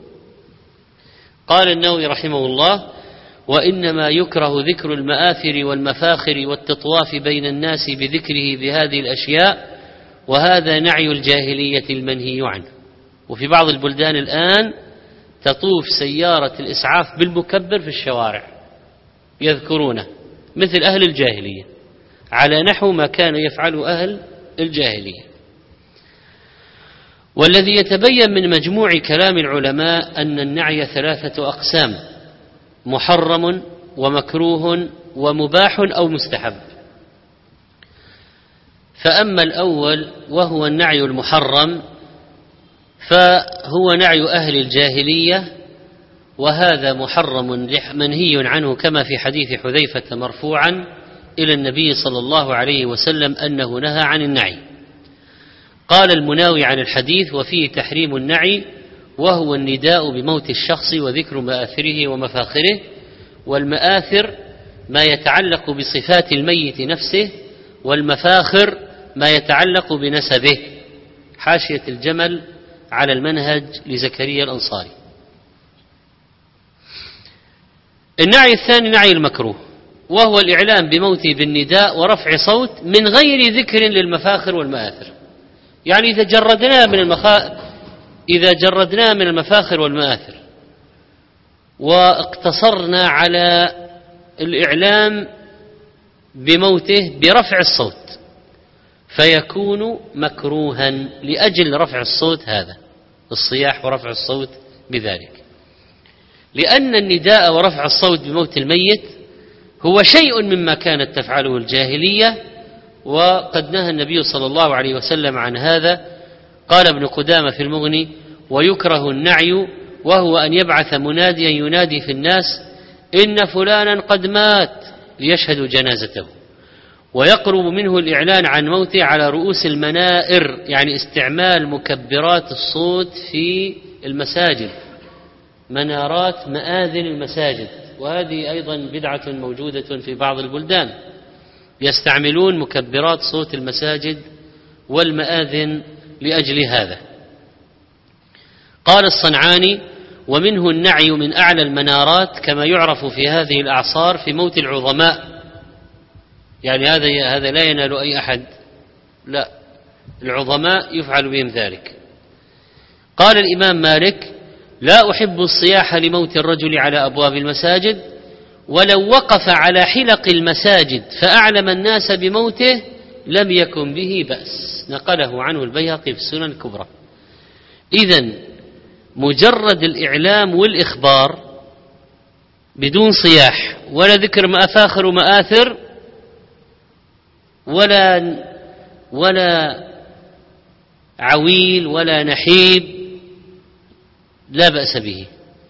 Speaker 1: قال النووي رحمه الله: وإنما يكره ذكر المآثر والمفاخر والتطواف بين الناس بذكره بهذه الأشياء، وهذا نعي الجاهلية المنهي عنه. وفي بعض البلدان الآن تطوف سيارة الإسعاف بالمكبر في الشوارع يذكرونه مثل أهل الجاهلية على نحو ما كان يفعل أهل الجاهلية. والذي يتبين من مجموع كلام العلماء أن النعي 3 أقسام: محرم ومكروه ومباح أو مستحب. فأما الأول وهو النعي المحرم فهو نعي أهل الجاهلية، وهذا محرم منهي عنه كما في حديث حذيفة مرفوعا إلى النبي صلى الله عليه وسلم أنه نهى عن النعي. قال المناوي عن الحديث: وفيه تحريم النعي، وهو النداء بموت الشخص وذكر مآثره ومفاخره. والمآثر ما يتعلق بصفات الميت نفسه، والمفاخر ما يتعلق بنسبه. حاشية الجمل على المنهج لزكريا الأنصاري. النعي الثاني نعي المكروه، وهو الإعلام بموته بالنداء ورفع صوت من غير ذكر للمفاخر والمآثر. يعني إذا جردناه من المفاخر والمآثر واقتصرنا على الإعلام بموته برفع الصوت فيكون مكروها لأجل رفع الصوت، هذا الصياح ورفع الصوت بذلك، لأن النداء ورفع الصوت بموت الميت هو شيء مما كانت تفعله الجاهلية، وقد نهى النبي صلى الله عليه وسلم عن هذا. قال ابن قدامة في المغني: ويكره النعي وهو أن يبعث مناديا ينادي في الناس إن فلانا قد مات ليشهدوا جنازته، ويقرب منه الإعلان عن موته على رؤوس المنائر، يعني استعمال مكبرات الصوت في المساجد، منارات مآذن المساجد. وهذه أيضا بدعة موجودة في بعض البلدان، يستعملون مكبرات صوت المساجد والمآذن لأجل هذا. قال الصنعاني: ومنه النعي من أعلى المنارات كما يعرف في هذه الأعصار في موت العظماء، يعني هذا لا ينال أي أحد، لا، العظماء يفعل بهم ذلك. قال الإمام مالك: لا أحب الصياح لموت الرجل على أبواب المساجد، ولو وقف على حلق المساجد فأعلم الناس بموته لم يكن به بأس. نقله عنه البيهقي في السنن الكبرى. إذن مجرد الإعلام والإخبار بدون صياح ولا ذكر مفاخر ومآثر ولا عويل ولا نحيب لا بأس به.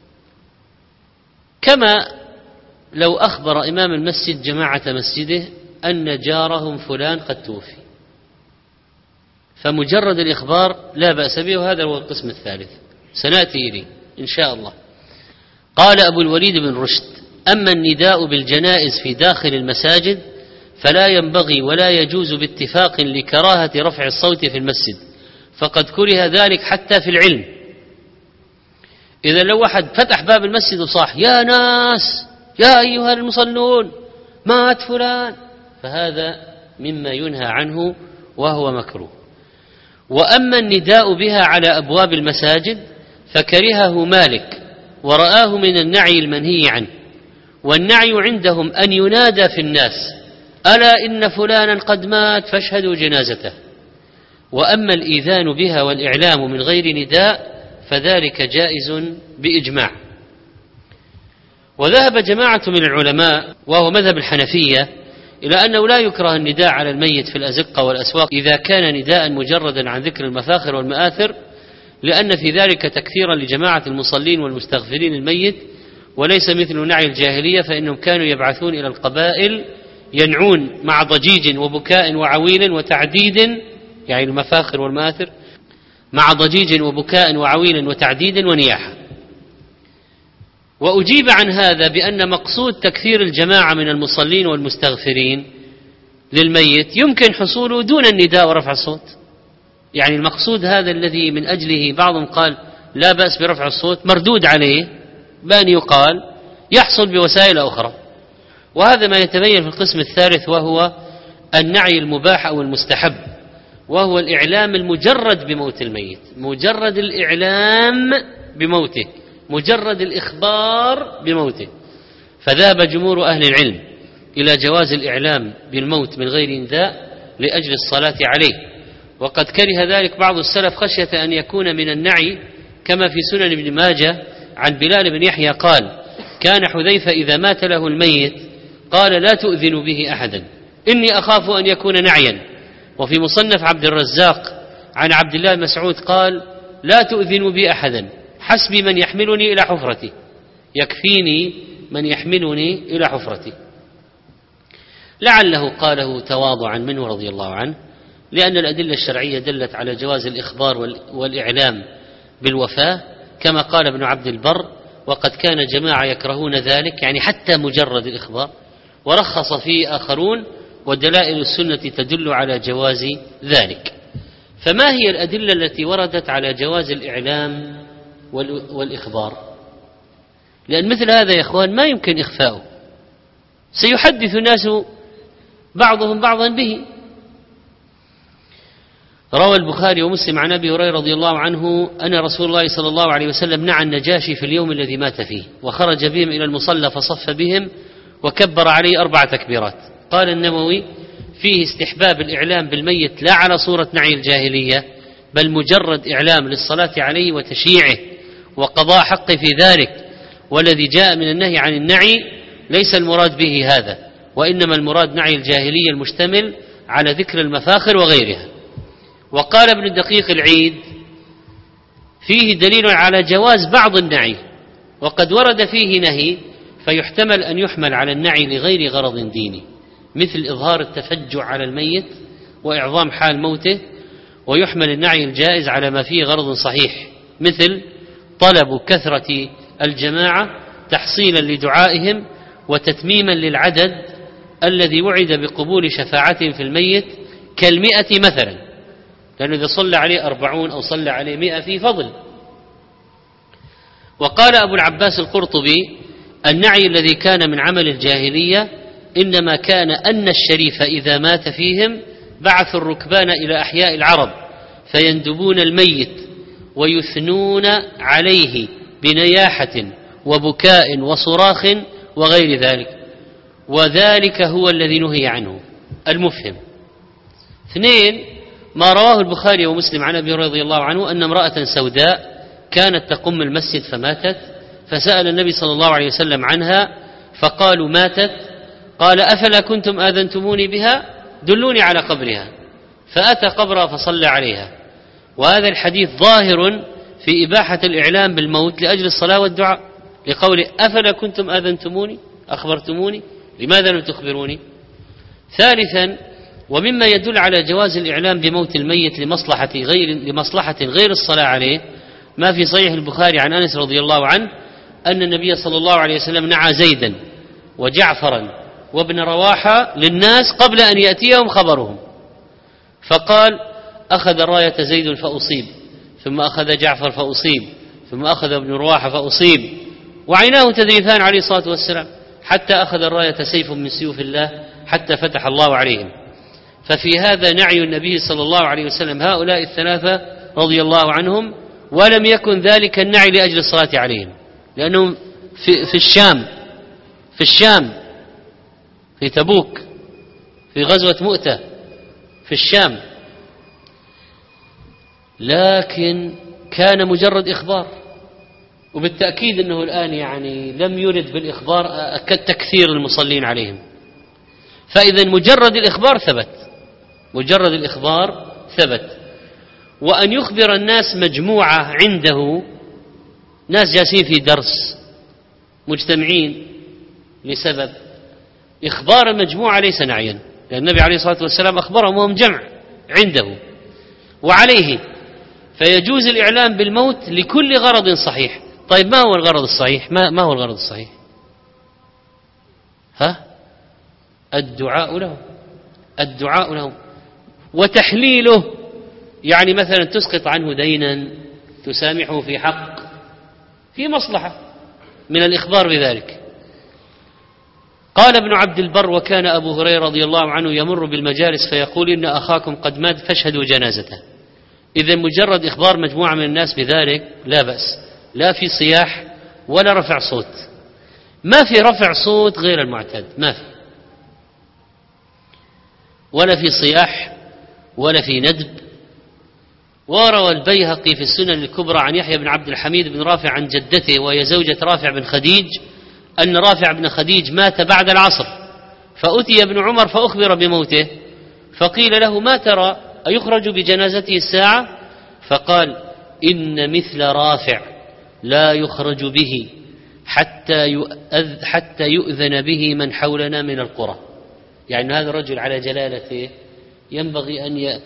Speaker 1: كما لو أخبر إمام المسجد جماعة مسجده أن جارهم فلان قد توفي، فمجرد الإخبار لا بأس به، وهذا هو القسم الثالث سنأتي إليه إن شاء الله. قال أبو الوليد بن رشد: أما النداء بالجنائز في داخل المساجد فلا ينبغي ولا يجوز باتفاق لكراهة رفع الصوت في المسجد، فقد كره ذلك حتى في العلم. إذا لو واحد فتح باب المسجد وصاح: يا ناس، يا أيها المصلون، مات فلان، فهذا مما ينهى عنه وهو مكروه. وأما النداء بها على أبواب المساجد فكرهه مالك ورآه من النعي المنهي عنه، والنعي عندهم أن ينادى في الناس: ألا إن فلانا قد مات فاشهدوا جنازته. وأما الإيذان بها والإعلام من غير نداء فذلك جائز بإجماع. وذهب جماعة من العلماء وهو مذهب الحنفية إلى أنه لا يكره النداء على الميت في الأزقة والأسواق إذا كان نداء مجردا عن ذكر المفاخر والمآثر، لأن في ذلك تكثيرا لجماعة المصلين والمستغفرين الميت، وليس مثل نعي الجاهلية، فإنهم كانوا يبعثون إلى القبائل ينعون مع ضجيج وبكاء وعويل وتعديد، يعني المفاخر والمآثر، مع ضجيج وبكاء وعويل وتعديد ونياحة. وأجيب عن هذا بأن مقصود تكثير الجماعة من المصلين والمستغفرين للميت يمكن حصوله دون النداء ورفع الصوت. يعني المقصود هذا الذي من أجله بعضهم قال لا بأس برفع الصوت، مردود عليه بأن يقال يحصل بوسائل أخرى. وهذا ما يتبين في القسم الثالث، وهو النعي المباح أو المستحب، وهو الإعلام المجرد بموت الميت، مجرد الإعلام بموته، مجرد الإخبار بموته. فذهب جمهور أهل العلم إلى جواز الإعلام بالموت من غير نداء لأجل الصلاة عليه. وقد كره ذلك بعض السلف خشية أن يكون من النعي، كما في سنن ابن ماجه عن بلال بن يحيى قال: كان حذيفة إذا مات له الميت قال: لا تؤذن به أحدا إني أخاف أن يكون نعيا. وفي مصنف عبد الرزاق عن عبد الله بن مسعود قال: لا تؤذن بي أحدا، حسبي من يحملني إلى حفرتي، يكفيني من يحملني إلى حفرتي. لعله قاله تواضعا منه رضي الله عنه، لأن الأدلة الشرعية دلت على جواز الإخبار والإعلام بالوفاة، كما قال ابن عبد البر: وقد كان جماعة يكرهون ذلك، يعني حتى مجرد الإخبار، ورخص فيه آخرون، ودلائل السنة تدل على جواز ذلك. فما هي الأدلة التي وردت على جواز الإعلام والإخبار؟ لأن مثل هذا يا إخوان ما يمكن إخفاؤه، سيحدث الناس بعضهم بعضا به. روى البخاري ومسلم عن أبي هريرة رضي الله عنه أن رسول الله صلى الله عليه وسلم نعى النجاشي في اليوم الذي مات فيه، وخرج بهم إلى المصلى فصف بهم وكبر عليه 4 تكبيرات. قال النووي: فيه استحباب الإعلام بالميت لا على صورة نعي الجاهلية، بل مجرد إعلام للصلاة عليه وتشييعه وقضاء حقه في ذلك. والذي جاء من النهي عن النعي ليس المراد به هذا، وإنما المراد نعي الجاهلية المشتمل على ذكر المفاخر وغيرها. وقال ابن الدقيق العيد: فيه دليل على جواز بعض النعي، وقد ورد فيه نهي، فيحتمل أن يحمل على النعي لغير غرض ديني، مثل إظهار التفجع على الميت وإعظام حال موته، ويحمل النعي الجائز على ما فيه غرض صحيح، مثل طلب كثرة الجماعة تحصيلا لدعائهم وتتميما للعدد الذي وعد بقبول شفاعتهم في الميت، ك100 مثلا، لأنه إذا صلى عليه 40 أو صلى عليه 100 في فضل. وقال أبو العباس القرطبي: النعي الذي كان من عمل الجاهلية إنما كان أن الشريف إذا مات فيهم بعثوا الركبان إلى أحياء العرب فيندبون الميت ويثنون عليه بنياحة وبكاء وصراخ وغير ذلك، وذلك هو الذي نهي عنه. المفهم. 2. ما رواه البخاري ومسلم عن أبي هريرة رضي الله عنه أن امرأة سوداء كانت تقم المسجد فماتت، فسأل النبي صلى الله عليه وسلم عنها، فقالوا: ماتت. قال: أفلا كنتم آذنتموني بها؟ دلوني على قبرها. فأتى قبرها فصلى عليها. وهذا الحديث ظاهر في إباحة الإعلام بالموت لأجل الصلاة والدعاء، لقوله: أفلا كنتم آذنتموني، أخبرتموني، لماذا لم تخبروني؟ 3. ومما يدل على جواز الإعلام بموت الميت لمصلحة غير الصلاة عليه ما في صحيح البخاري عن أنس رضي الله عنه أن النبي صلى الله عليه وسلم نعى زيدا وجعفرا وابن رواحة للناس قبل أن يأتيهم خبرهم، فقال: أخذ الراية زيد فأصيب، ثم أخذ جعفر فأصيب، ثم أخذ ابن رواحة فأصيب، وعيناه تذريفان عليه الصلاة والسلام، حتى أخذ الراية سيف من سيوف الله حتى فتح الله عليهم. ففي هذا نعي النبي صلى الله عليه وسلم هؤلاء الثلاثة رضي الله عنهم، ولم يكن ذلك النعي لأجل الصلاة عليهم، لأنهم في الشام في تبوك، في غزوة مؤتة في الشام، لكن كان مجرد إخبار، وبالتأكيد أنه الآن يعني لم يرد بالإخبار كتكثير المصلين عليهم. فإذا مجرد الإخبار ثبت. وأن يخبر الناس مجموعة عنده، ناس جالسين في درس مجتمعين لسبب، إخبار المجموعة ليس نعيا، لأن النبي عليه الصلاة والسلام أخبرهم وهم جمع عنده وعليه، فيجوز الإعلام بالموت لكل غرض صحيح. طيب ما هو الغرض الصحيح؟ ما هو الغرض الصحيح؟ الدعاء له وتحليله، يعني مثلا تسقط عنه دينا، تسامحه في حق، في مصلحة من الإخبار بذلك. قال ابن عبد البر: وكان أبو هريرة رضي الله عنه يمر بالمجالس فيقول: إن أخاكم قد مات فاشهدوا جنازته. إذا مجرد إخبار مجموعة من الناس بذلك لا بأس، لا في صياح ولا رفع صوت، ما في رفع صوت غير المعتاد، ما في، ولا في صياح ولا في ندب. وروى البيهقي في السنن الكبرى عن يحيى بن عبد الحميد بن رافع عن جدته وهي زوجة رافع بن خديج أن رافع بن خديج مات بعد العصر، فأتي ابن عمر فأخبر بموته، فقيل له: ما ترى، أيخرج بجنازته الساعة؟ فقال: إن مثل رافع لا يخرج به حتى يؤذن به من حولنا من القرى. يعني هذا الرجل على جلالته ينبغي أن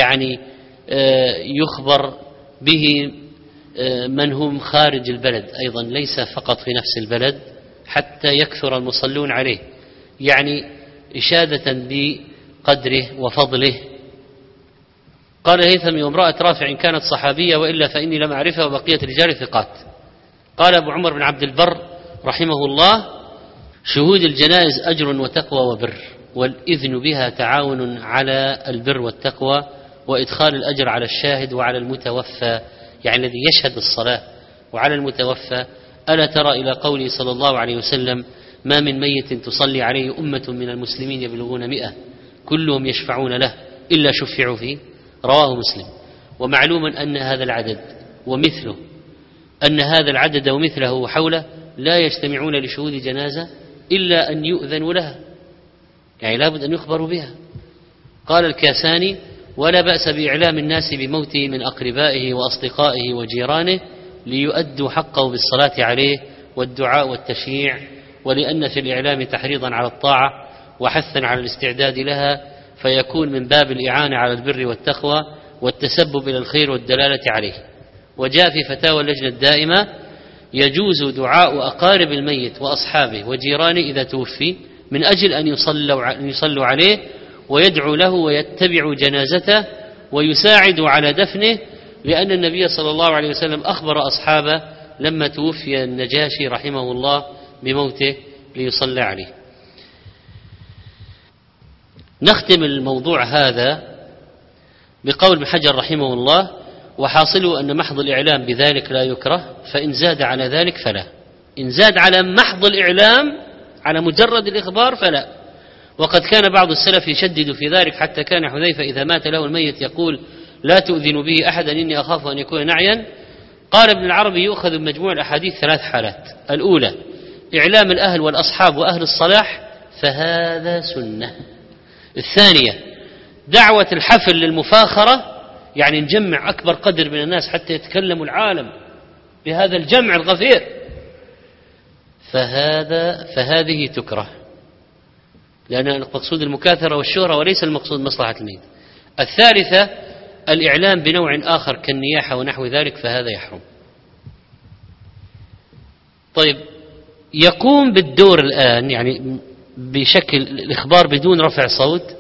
Speaker 1: يخبر به من هم خارج البلد أيضا، ليس فقط في نفس البلد، حتى يكثر المصلون عليه، يعني إشادة بقدره وفضله. قال هيثم: وامرأة رافع إن كانت صحابية وإلا فإني لم أعرفها وبقية الرجال ثقات. قال أبو عمر بن عبد البر رحمه الله: شهود الجنائز أجر وتقوى وبر، والإذن بها تعاون على البر والتقوى، وإدخال الأجر على الشاهد وعلى المتوفى، يعني الذي يشهد الصلاة، وعلى المتوفى. ألا ترى إلى قوله صلى الله عليه وسلم: ما من ميت تصلي عليه أمة من المسلمين يبلغون 100 كلهم يشفعون له إلا شفعوا فيه. رواه مسلم. ومعلوم أن هذا العدد ومثله وحوله لا يجتمعون لشهود جنازة إلا أن يؤذن لها، يعني لابد أن يخبروا بها. قال الكاساني: ولا بأس بإعلام الناس بموته من أقربائه وأصدقائه وجيرانه ليؤدوا حقه بالصلاة عليه والدعاء والتشييع، ولأن في الإعلام تحريضا على الطاعة وحثا على الاستعداد لها، فيكون من باب الإعانة على البر والتقوى والتسبب إلى الخير والدلالة عليه. وجاء في فتاوى اللجنة الدائمة: يجوز دعاء أقارب الميت وأصحابه وجيرانه إذا توفي من أجل أن يصلوا عليه ويدعو له ويتبع جنازته ويساعد على دفنه، لأن النبي صلى الله عليه وسلم أخبر أصحابه لما توفي النجاشي رحمه الله بموته ليصلى عليه. نختم الموضوع هذا بقول ابن حجر رحمه الله: وحاصله أن محض الإعلام بذلك لا يكره، فإن زاد على ذلك فلا. إن زاد على محض الإعلام على مجرد الإخبار فلا. وقد كان بعض السلف يشدد في ذلك، حتى كان حذيفة إذا مات له الميت يقول: لا تؤذن به أحدا إني أخاف أن يكون نعيا. قال ابن العربي: يؤخذ من مجموع الأحاديث 3 حالات: الأولى إعلام الأهل والأصحاب وأهل الصلاح، فهذا سنة. الثانية دعوة الحفل للمفاخرة، يعني نجمع أكبر قدر من الناس حتى يتكلموا العالم بهذا الجمع الغفير، فهذه تكره. لأن المقصود المكاثرة والشهرة وليس المقصود مصلحة الميت. الثالثة الإعلام بنوع آخر كالنياحة ونحو ذلك، فهذا يحرم. طيب، يقوم بالدور الآن يعني بشكل الإخبار بدون رفع صوت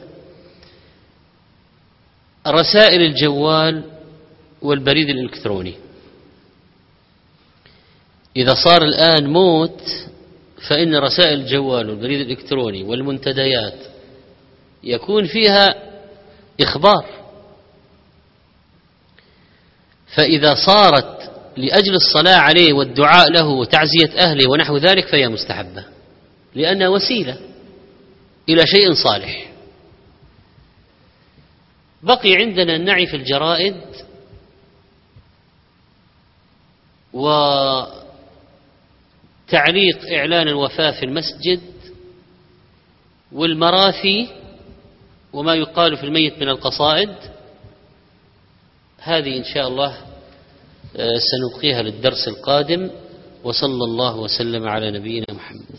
Speaker 1: رسائل الجوال والبريد الإلكتروني. إذا صار الآن موت فإن رسائل الجوال والبريد الإلكتروني والمنتديات يكون فيها إخبار، فإذا صارت لأجل الصلاة عليه والدعاء له وتعزية أهله ونحو ذلك فهي مستحبة، لأنها وسيلة إلى شيء صالح. بقي عندنا النعي في الجرائد وتعليق إعلان الوفاة في المسجد والمراثي وما يقال في الميت من القصائد. هذه إن شاء الله سنبقيها للدرس القادم، وصلى الله وسلم على نبينا محمد.